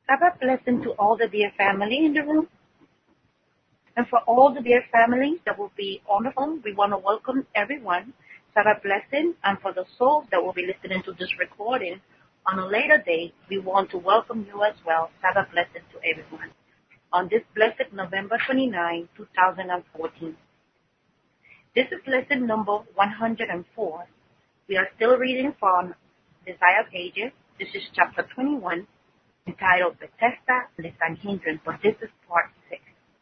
Sabbath blessing to all the dear family in the room. And for all the dear families that will be on the phone, we want to welcome everyone. Sabbath blessing. And for the souls that will be listening to this recording on a later date, we want to welcome you as well. Sabbath blessing to everyone. On this blessed November 29, 2014. This is lesson number 104. We are still reading from Desire Pages. This is chapter 21, entitled Bethesda and the Sanhedrin, but this is part 6.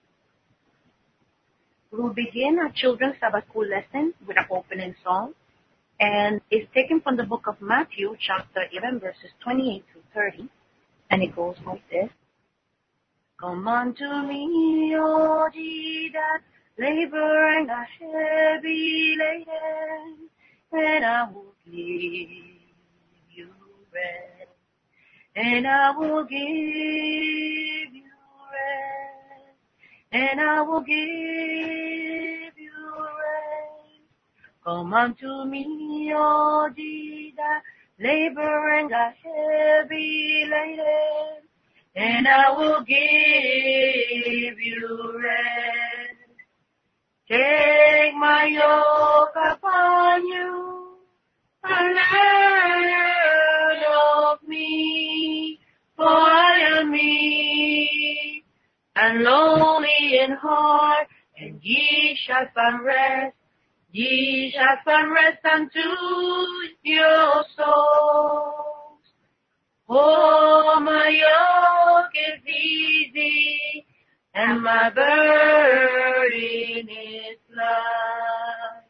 We will begin our children's Sabbath school lesson with an opening song, and it's taken from the book of Matthew, chapter 11, verses 28 to 30, and it goes like this. Come unto me, all ye that labor and are heavy laden, and I will give you rest. And I will give you rest. And I will give you rest. Come unto me, all ye that labor and are heavy laden, and I will give you rest. Take my yoke upon you, and learn of me, for I am meek and lowly in heart, and ye shall find rest. Ye shall find rest unto your souls. Oh, my yoke is easy, and my burden is light.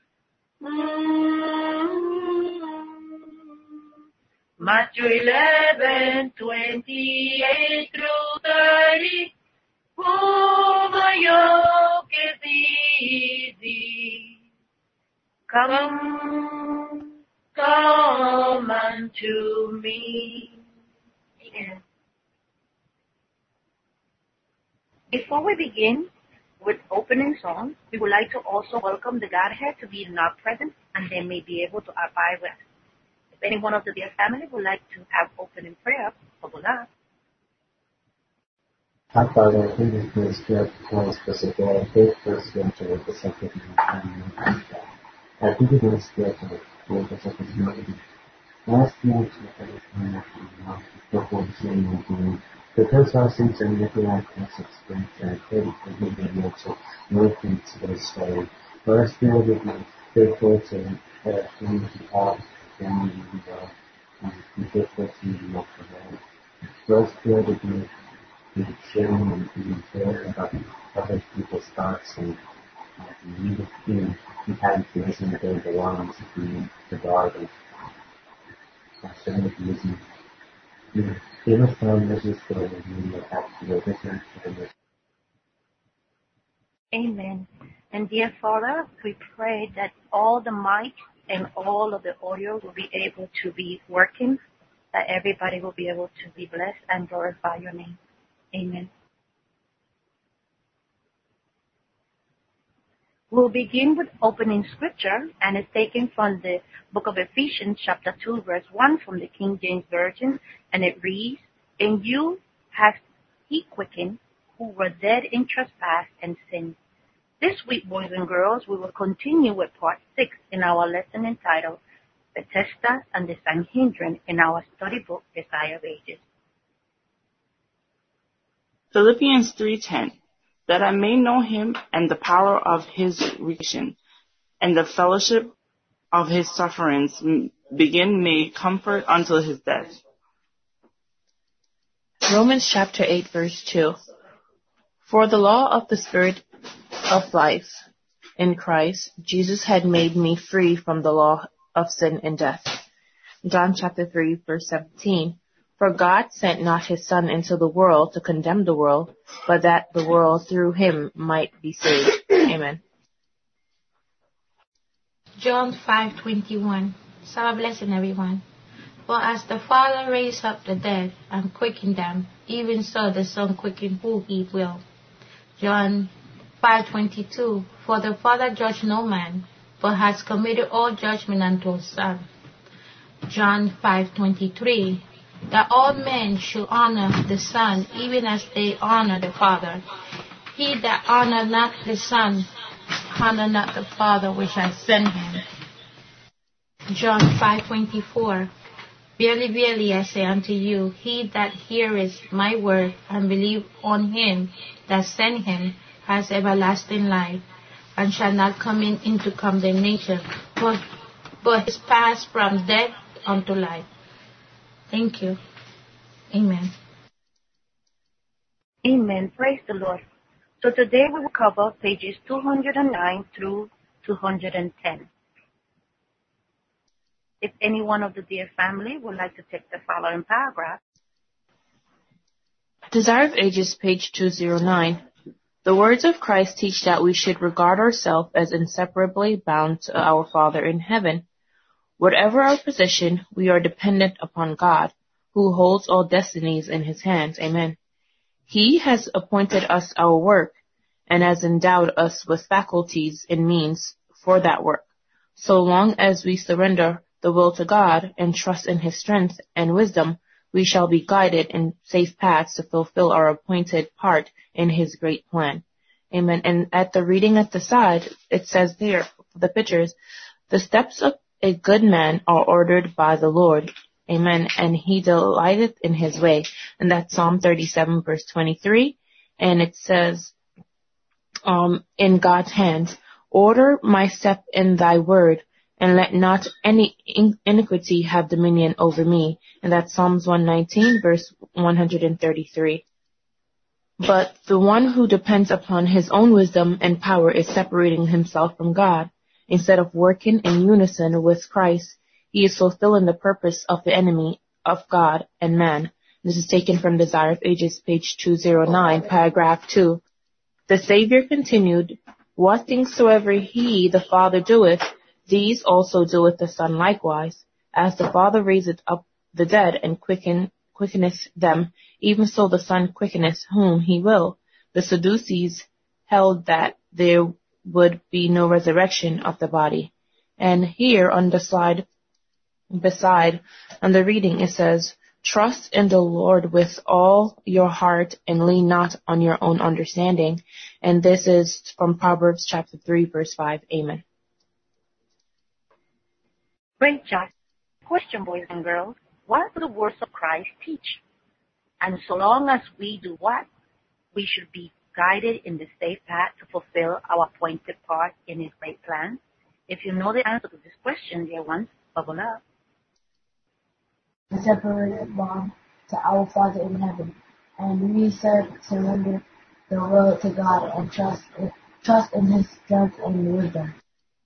Matthew 11:28 through 30. Oh, my yoke is easy. Come unto me. Amen. Before we begin with opening song, we would like to also welcome the Godhead to be in our presence, and they may be able to abide with us. If any one of the dear family would like to have opening prayer, Obola. Our Father, who is in the Spirit, calls us a day, faith first winter, the second and our who is in the Spirit, calls us a humility. Last night, we had a time before the same routine. Because our sins are never like us, experience and pray for you be able to move into this story. For our spirit will be faithful to things we have, family we love, and be faithful to you love for them. For our spirit will be sharing and being fair about other people's thoughts and being compassion that they belong to be the God of our spirit using. Give us our measures for the meaning of activation. Amen. And dear Father, we pray that all the mic and all of the audio will be able to be working, that everybody will be able to be blessed and glorify your name. Amen. We'll begin with opening scripture, and it's taken from the book of Ephesians, chapter 2, verse 1 from the King James Version, and it reads, "And you hath he quickened, who were dead in trespass and sin." This week, boys and girls, we will continue with part 6 in our lesson entitled Bethesda and the Sanhedrin in our study book, Desire Pages. Philippians 3:10. That I may know him and the power of his resurrection, and the fellowship of his sufferings, begin may comfort until his death. Romans chapter 8, verse 2. For the law of the Spirit of life in Christ Jesus had made me free from the law of sin and death. John chapter 3, verse 17. For God sent not his Son into the world to condemn the world, but that the world through him might be saved. Amen. John 5:21. Sabbath blessing, everyone. For as the Father raised up the dead and quickened them, even so the Son quickened who he will. John 5:22. For the Father judged no man, but has committed all judgment unto his Son. John 5:23. that all men should honor the Son, even as they honor the Father. He that honor not the Son, honor not the Father which hath sent him. John 5:24. Verily, verily, I say unto you, he that heareth my word and believe on him that sent him has everlasting life, and shall not come into condemnation, but is passed from death unto life. Thank you. Amen. Amen. Praise the Lord. So today we will cover pages 209 through 210. If any one of the dear family would like to take the following paragraph. Desire of Ages, page 209. The words of Christ teach that we should regard ourselves as inseparably bound to our Father in heaven. Whatever our position, we are dependent upon God, who holds all destinies in his hands. Amen. He has appointed us our work, and has endowed us with faculties and means for that work. So long as we surrender the will to God and trust in his strength and wisdom, we shall be guided in safe paths to fulfill our appointed part in his great plan. Amen. And at the reading at the side, it says there, the pictures, the steps of a good man are ordered by the Lord. Amen. And he delighteth in his way. And that's Psalm 37 verse 23. And it says, in God's hands, order my step in thy word, and let not any iniquity have dominion over me. And that's Psalms 119, verse 133. But the one who depends upon his own wisdom and power is separating himself from God. Instead of working in unison with Christ, he is fulfilling the purpose of the enemy of God and man. This is taken from Desire of Ages, page 209, paragraph 2. The Savior continued, what things soever he, the Father, doeth, these also doeth the Son likewise. As the Father raiseth up the dead and quickeneth them, even so the Son quickeneth whom he will. The Sadducees held that there would be no resurrection of the body. And here on the slide beside, on the reading, it says, trust in the Lord with all your heart and lean not on your own understanding. And this is from Proverbs chapter 3, verse 5. Amen. Great job. Question, boys and girls. What do the words of Christ teach? And so long as we do what? We should be guided in the safe path to fulfill our appointed part in his great plan. If you know the answer to this question, dear ones, bubble up. Separated bond to our Father in heaven, and we surrender the will to God and trust in his strength and wisdom.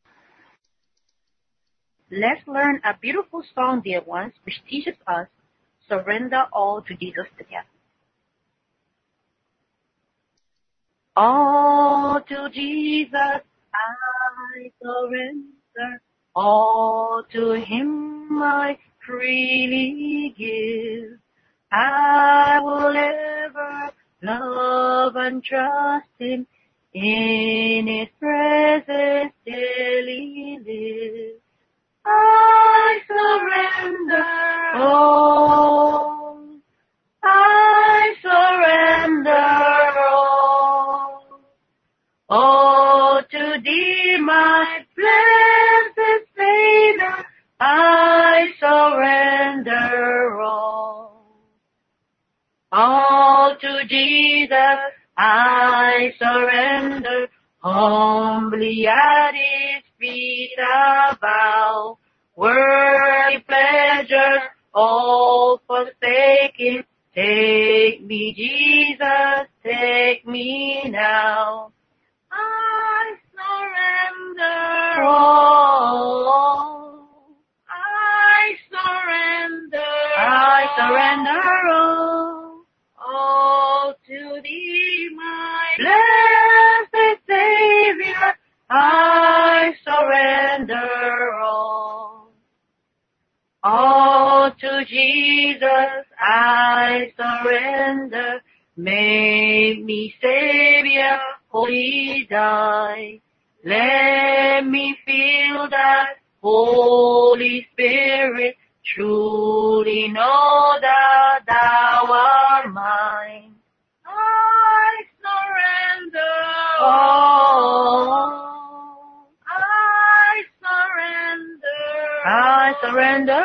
Let's learn a beautiful song, dear ones, which teaches us surrender all to Jesus together. All to Jesus I surrender, all to him I freely give. I will ever love and trust him, in his presence daily live. I surrender all, I surrender all to thee, my blessed Savior, I surrender all to Jesus I surrender, humbly at his feet I bow, worldly pleasures all forsaking, take me Jesus, take me now. I surrender all, I surrender all to thee, my blessed Savior, I surrender all to Jesus I surrender, make me Savior, holy die, let me feel that Holy Spirit truly know that thou art mine. I surrender all. I surrender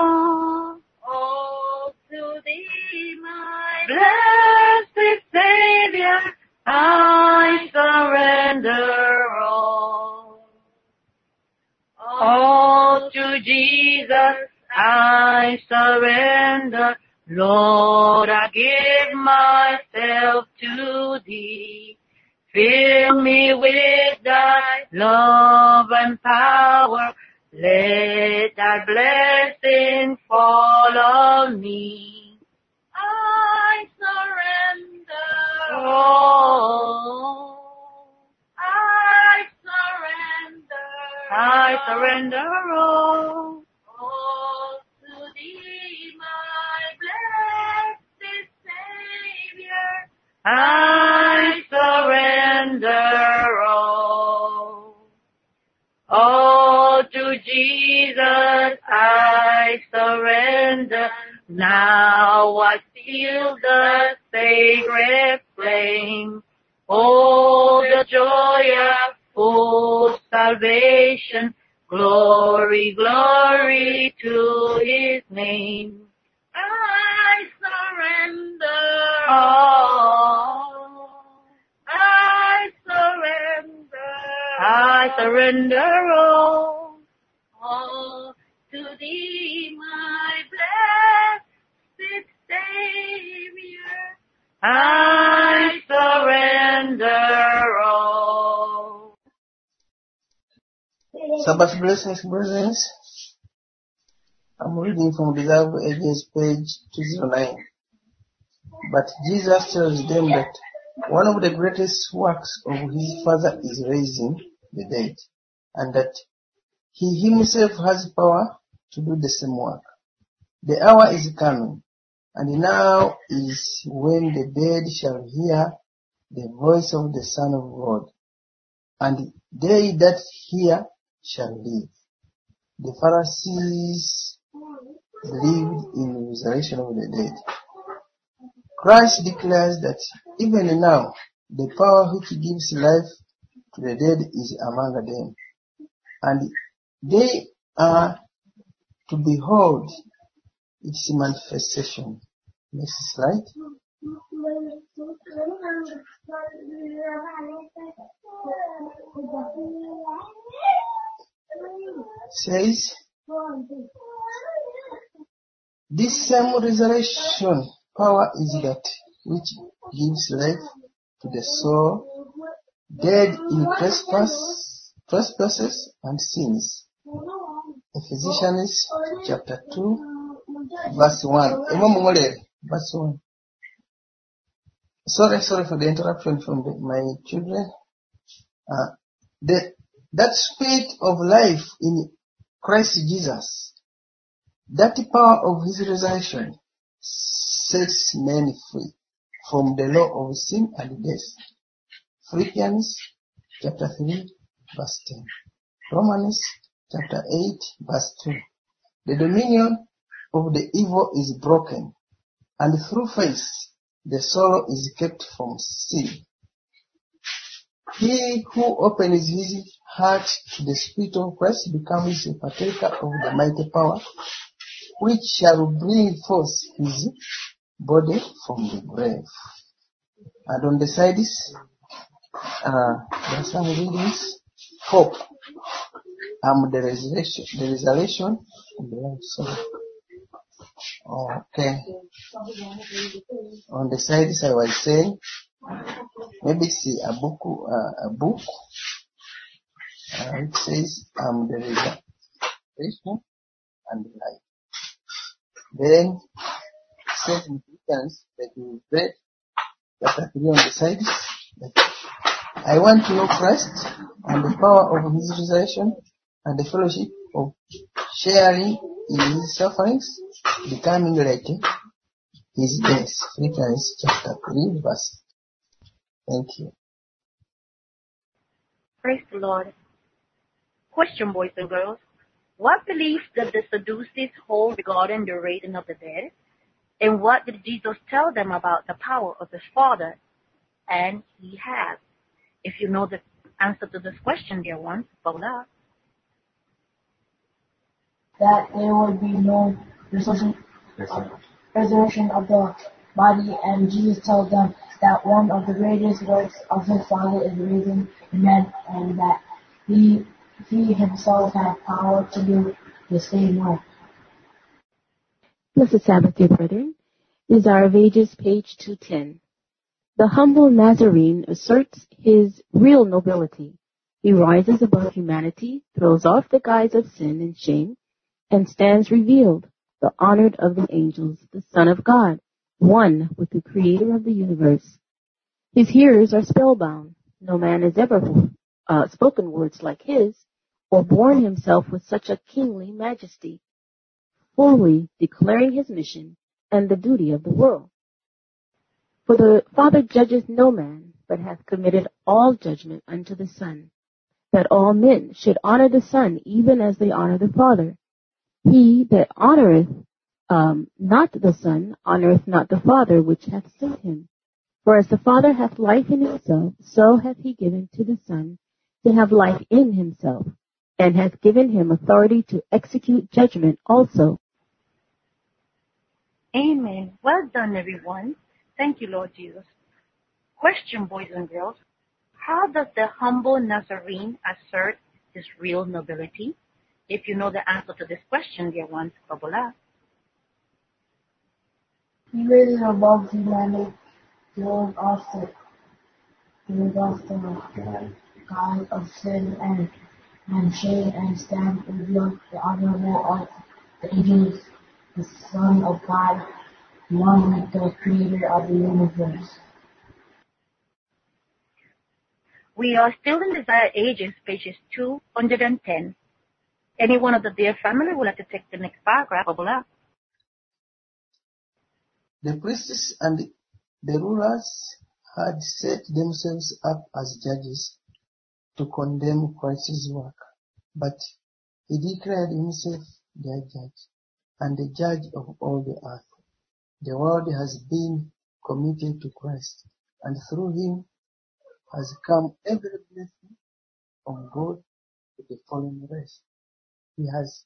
all to thee, my blessed Savior. I surrender all to Jesus. I surrender, Lord. I give myself to thee. Fill me with thy love and power. Let thy blessing fall on me. I surrender all. I surrender all to thee, my blessed Savior. I surrender all to Jesus. I surrender. Now I feel the sacred flame. Oh, the joy of full salvation. Glory, glory to his name. I surrender all. I surrender all to thee, my blessed Savior. I surrender all. Sabbath blessings, brothers. I'm reading from Reserve Ages, page 209. But Jesus tells them that one of the greatest works of his Father is raising the dead, and that he himself has power to do the same work. The hour is coming, and now is when the dead shall hear the voice of the Son of God, and they that hear shall live. The Pharisees believed in the resurrection of the dead. Christ declares that even now the power which gives life to the dead is among them, and they are to behold its manifestation. Next slide. Says, this same resurrection power is that which gives life to the soul dead in trespasses and sins. Ephesians chapter 2 verse 1. Verse 1. Sorry for the interruption from my children. That spirit of life in Christ Jesus, that power of his resurrection sets men free from the law of sin and death. Philippians chapter 3 verse 10. Romans chapter 8 verse 2. The dominion of the evil is broken, and through faith the soul is kept from sin. He who opens his heart to the Spirit of Christ becomes a partaker of the mighty power which shall bring forth his body from the grave. And on the sides, there are some readings. Hope. The resurrection and the life. Sorry. Okay. On the sides, I was saying, maybe see a book. It says, the resurrection and the life. Then, it says in Philippians that we read, chapter 3 on the sides, that I want to know Christ and the power of his resurrection and the fellowship of sharing in his sufferings, becoming like his death. Philippians chapter 3 verse. Thank you. Praise the Lord. Question, boys and girls. What beliefs did the Sadducees hold regarding the raising of the dead? And what did Jesus tell them about the power of his Father? And he has. If you know the answer to this question, dear ones, Paula. That there would be no resurrection of the body, and Jesus tells them that one of the greatest works of his Father is raising the dead, and that he himself had power to do the same work. Blessed Sabbath, dear brethren. Desire of Ages, page 210. The humble Nazarene asserts his real nobility. He rises above humanity, throws off the guise of sin and shame, and stands revealed, the honored of the angels, the Son of God, one with the Creator of the universe. His hearers are spellbound. No man has ever spoken words like his, or borne himself with such a kingly majesty, fully declaring his mission and the duty of the world. For the Father judgeth no man, but hath committed all judgment unto the Son, that all men should honor the Son even as they honor the Father. He that honoreth not the Son honoreth not the Father which hath sent him. For as the Father hath life in himself, so hath he given to the Son to have life in himself, and hath given him authority to execute judgment also. Amen. Well done, everyone. Thank you, Lord Jesus. Question, boys and girls. How does the humble Nazarene assert his real nobility? If you know the answer to this question, dear ones, Paula. He raises above humanity, throws off the guise of sin and shame, and stands revealed, the honorable of the angels, the Son of God, one with the Creator of the universe. We are still in Desire Ages, pages 210. Anyone of the dear family would like to take the next paragraph, Paula? The priests and the rulers had set themselves up as judges to condemn Christ's work, but he declared himself their judge and the judge of all the earth. The world has been committed to Christ, and through him has come every blessing from God to the fallen race. He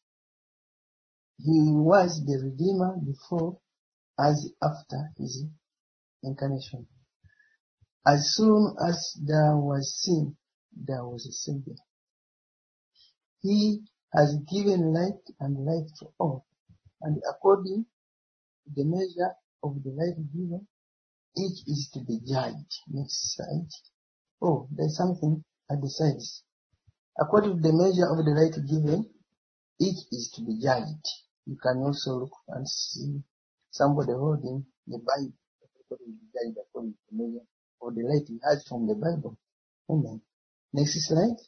was the Redeemer before as after his incarnation. As soon as there was sin, there was a Savior. He has given light and life to all, and according to the measure of the light given, each is to be judged. Next slide. Oh, there's something at the sides. According to the measure of the light given, each is to be judged. You can also look and see somebody holding the Bible. Everybody will be judged according to the measure of the light he has from the Bible. Amen. Next slide.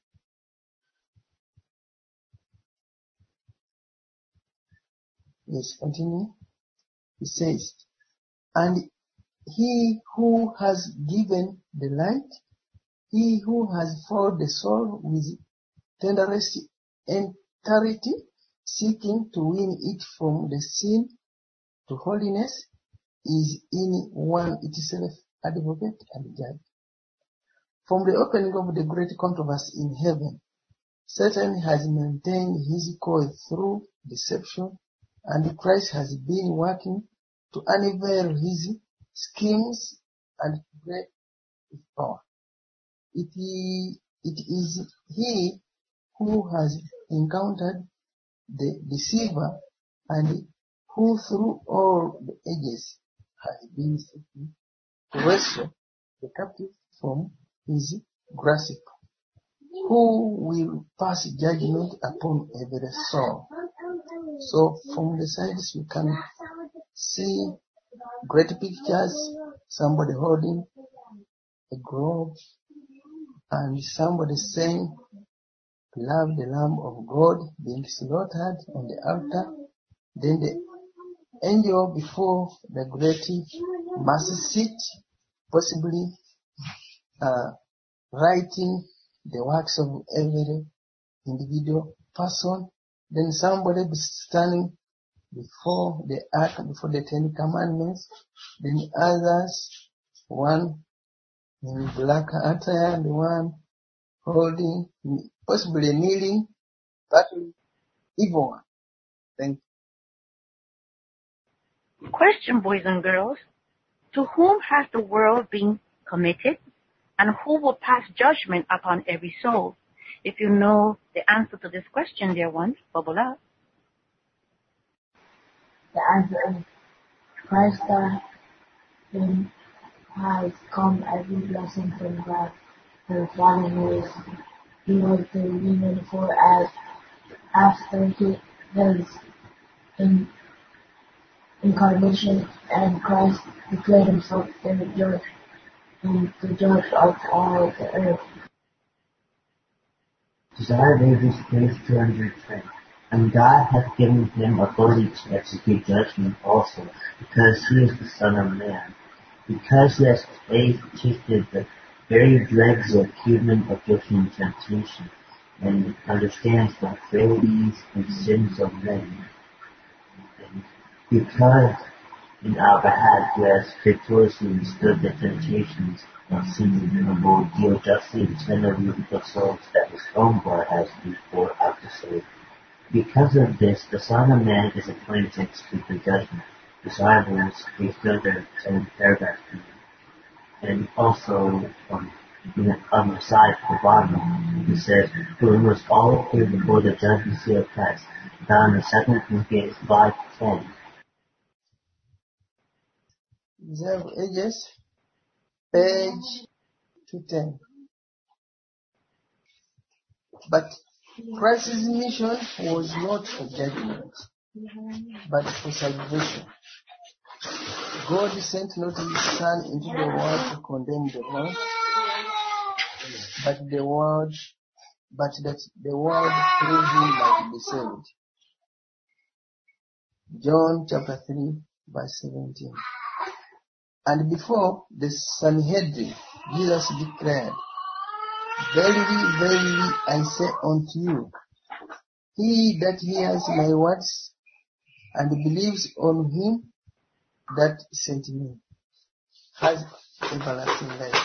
Let's continue. It says, and he who has given the light, he who has filled the soul with tenderest entreaty, seeking to win it from the sin to holiness, is in one itself advocate and judge. From the opening of the great controversy in heaven, Satan has maintained his cause through deception, and Christ has been working to unveil his schemes and break his power. It is he who has encountered the deceiver, and who through all the ages has been seeking to wrestle the captive from his grasp, who will pass judgment upon every soul. So from the sides you can see great pictures, somebody holding a globe, and somebody saying, love the Lamb of God being slaughtered on the altar. Then the angel before the great mercy seat, possibly writing the works of every individual person Then somebody was standing before the ark, before the 10 Commandments. Then others, one in black attire and one holding, possibly kneeling, that evil one. Thank you. Question, boys and girls. To whom has the world been committed? And who will pass judgment upon every soul? If you know the answer to this question, dear ones, bubble up. The answer is Christ has come every blessing from God for fallen ways. He was the reason for as after his incarnation, and Christ declared himself the judge and the judge of all the earth. Desire of Ages, page 210. And God hath given him authority to execute judgment also, because he is the Son of Man. Because he has tasted the very dregs of human affliction and temptation, and understands the frailties and sins of men. And because in our behalf he has victoriously withstood the temptations of sin and will deal justly and tenderly with the souls that his own blood has before out to save. Because of this, the Son of Man is appointed to execute the judgment. Desire of Ages, page 210, paragraph 3. And also, on the side, the bottom, it says, "For we must all appear before the judgment seat of Christ," found in 2 Corinthians 5:10. Desire of Ages, page 210. But Christ's mission was not for judgment, but for salvation. God sent not his Son into the world to condemn the world, but that the world through him might be saved. John chapter 3, verse 17. And before the Sanhedrin, Jesus declared, "Verily, verily, I say unto you, he that hears my words and believes on him that sent me has everlasting life."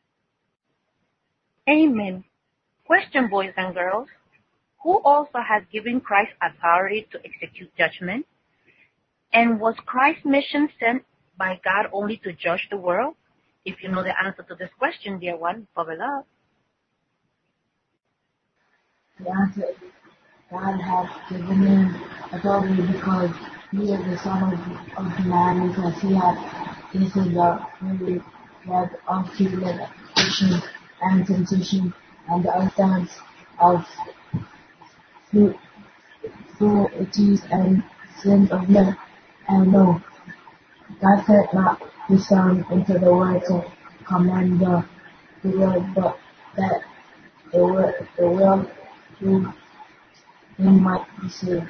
Amen. Question, boys and girls. Who also has given Christ authority to execute judgment? And was Christ's mission sent by God only to judge the world? If you know the answer to this question, dear one, bubble up. The answer is God has given him authority because he is the Son of Man, because he has tasted the very drug of human affliction and temptation, and the understanding of frailties and sins of men. And no, God sent not his Son into the world to command the world, but that the world through him might be saved.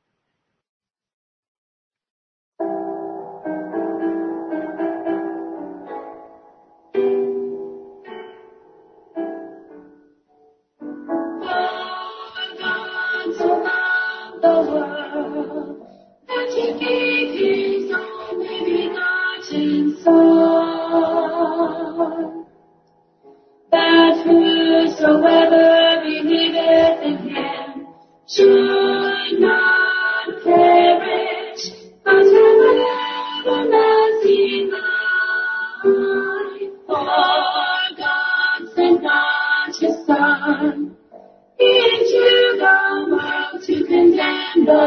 That whosoever believeth in him should not perish, but have everlasting life. For God sent not his Son into the world to condemn the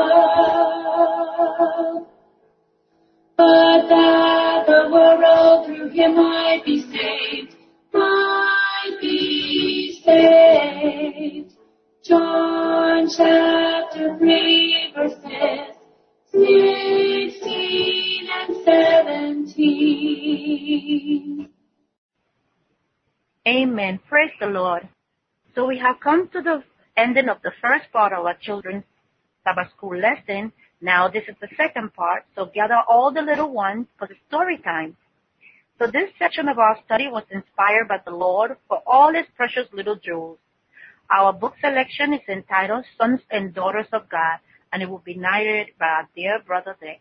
world, but that the world through him might be saved. John chapter 3, verses 16 and 17. Amen. Praise the Lord. So we have come to the ending of the first part of our children's Sabbath school lesson. Now this is the second part, so gather all the little ones for the story time. So this section of our study was inspired by the Lord for all his precious little jewels. Our book selection is entitled Sons and Daughters of God, and it will be narrated by our dear brother Dick.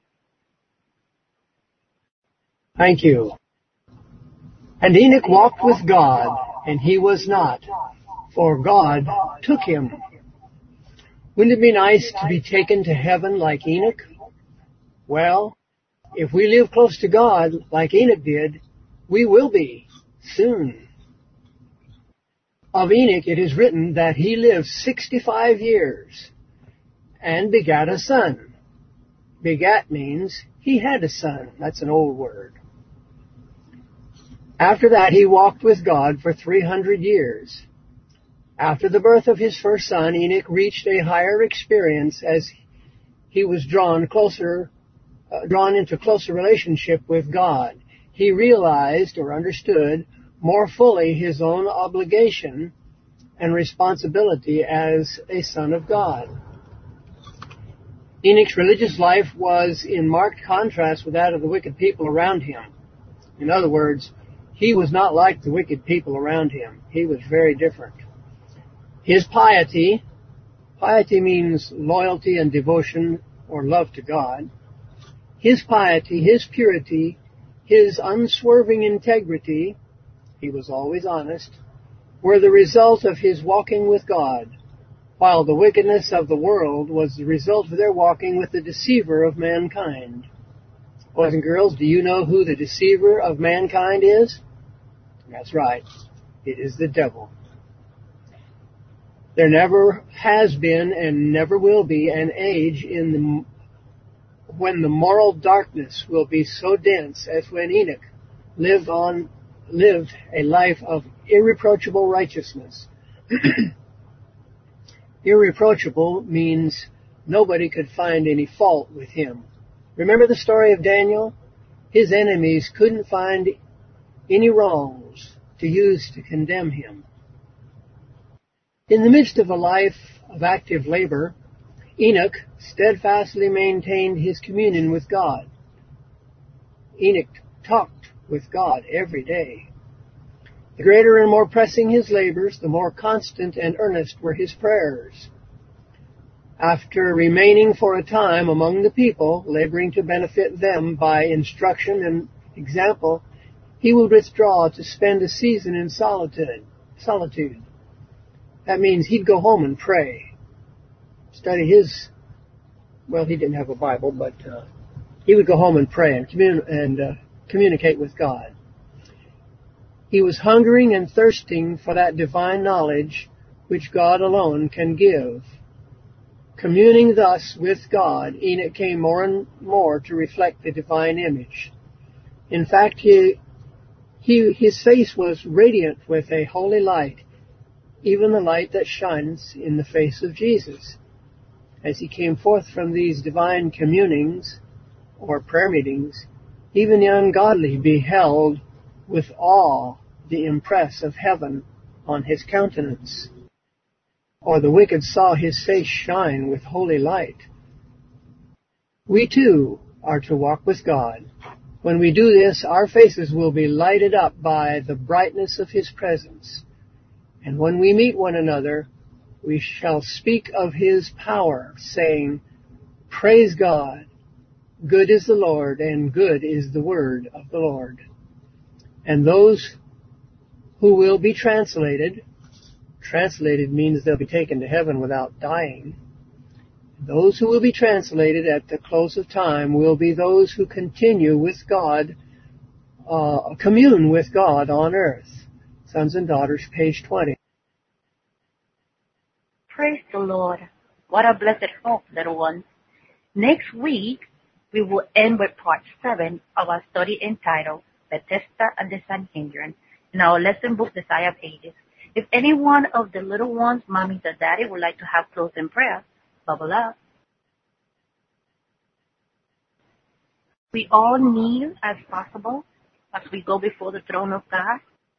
Thank you. And Enoch walked with God, and he was not, for God took him. Wouldn't it be nice to be taken to heaven like Enoch? Well, if we live close to God like Enoch did, we will be soon. Of Enoch it is written that he lived 65 years and begat a son. Begat means he had a son. That's an old word. After that he walked with God for 300 years. After the birth of his first son, Enoch reached a higher experience as he was drawn into closer relationship with God. He realized or understood more fully his own obligation and responsibility as a son of God. Enoch's religious life was in marked contrast with that of the wicked people around him. In other words, he was not like the wicked people around him. He was very different. His piety means loyalty and devotion or love to God. His piety, his purity, his unswerving integrity, he was always honest, were the result of his walking with God, while the wickedness of the world was the result of their walking with the deceiver of mankind. Boys and girls, do you know who the deceiver of mankind is? That's right. It is the devil. There never has been and never will be an age when the moral darkness will be so dense as when Enoch lived a life of irreproachable righteousness. Irreproachable means nobody could find any fault with him. Remember the story of Daniel? His enemies couldn't find any wrongs to use to condemn him. In the midst of a life of active labor, Enoch steadfastly maintained his communion with God. Enoch talked with God every day. The greater and more pressing his labors, the more constant and earnest were his prayers. After remaining for a time among the people, laboring to benefit them by instruction and example, he would withdraw to spend a season in solitude. That means he'd go home and pray. Study he didn't have a Bible, but he would go home and pray and communicate with God. He was hungering and thirsting for that divine knowledge which God alone can give. Communing thus with God, Enoch came more and more to reflect the divine image. In fact, his face was radiant with a holy light, even the light that shines in the face of Jesus. As he came forth from these divine communings, or prayer meetings, even the ungodly beheld with awe the impress of heaven on his countenance, or the wicked saw his face shine with holy light. We too are to walk with God. When we do this, our faces will be lighted up by the brightness of his presence. And when we meet one another, we shall speak of his power, saying, "Praise God, good is the Lord, and good is the word of the Lord." And those who will be translated means they'll be taken to heaven without dying. Those who will be translated at the close of time will be those who continue with God, commune with God on earth. Sons and Daughters, page 20. Praise the Lord. What a blessed hope, little ones. Next week, we will end with part 7 of our study entitled Bethesda and the Sanhedrin in our lesson book, Desire of Ages. If any one of the little ones, mommies or daddy, would like to have closing prayer, bubble up. We all kneel as possible as we go before the throne of God.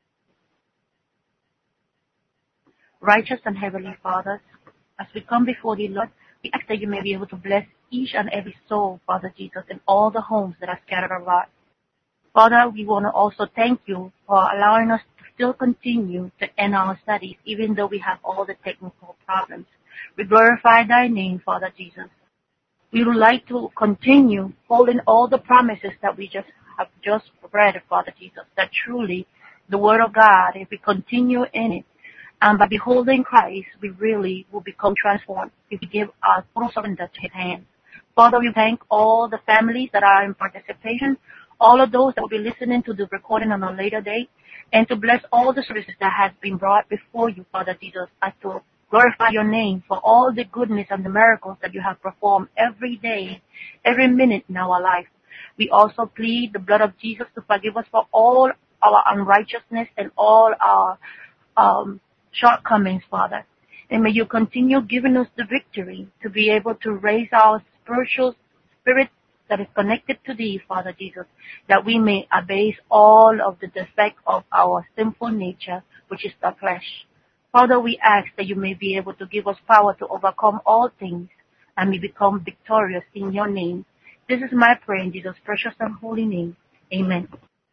Righteous and Heavenly Father, as we come before Thee, Lord, we ask that You may be able to bless each and every soul, Father Jesus, in all the homes that are scattered abroad. Father, we want to also thank You for allowing us to still continue to end our studies, even though we have all the technical problems. We glorify thy name, Father Jesus. We would like to continue holding all the promises that we have just read, Father Jesus, that truly the Word of God, if we continue in it, and by beholding Christ, we really will become transformed if we give our total surrender to His hands. Father, we thank all the families that are in participation, all of those that will be listening to the recording on a later date, and to bless all the services that has been brought before you, Father Jesus, as to glorify your name for all the goodness and the miracles that you have performed every day, every minute in our life. We also plead the blood of Jesus to forgive us for all our unrighteousness and all our shortcomings, Father. And may you continue giving us the victory to be able to raise our spiritual spirit that is connected to thee, Father Jesus, that we may abase all of the defect of our sinful nature, which is the flesh. Father, we ask that you may be able to give us power to overcome all things and may become victorious in your name. This is my prayer in Jesus' precious and holy name. Amen.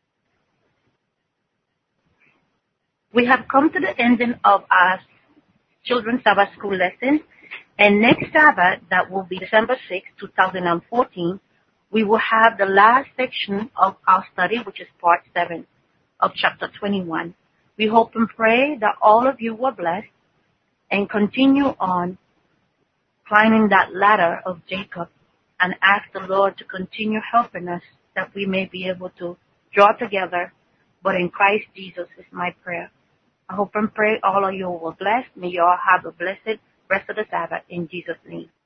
We have come to the ending of our Children's Sabbath School lesson. And next Sabbath, that will be December 6, 2014, we will have the last section of our study, which is part 7 of chapter 21. We hope and pray that all of you were blessed and continue on climbing that ladder of Jacob and ask the Lord to continue helping us that we may be able to draw together. But in Christ Jesus is my prayer. I hope and pray all of you were blessed. May you all have a blessed rest of the Sabbath in Jesus' name.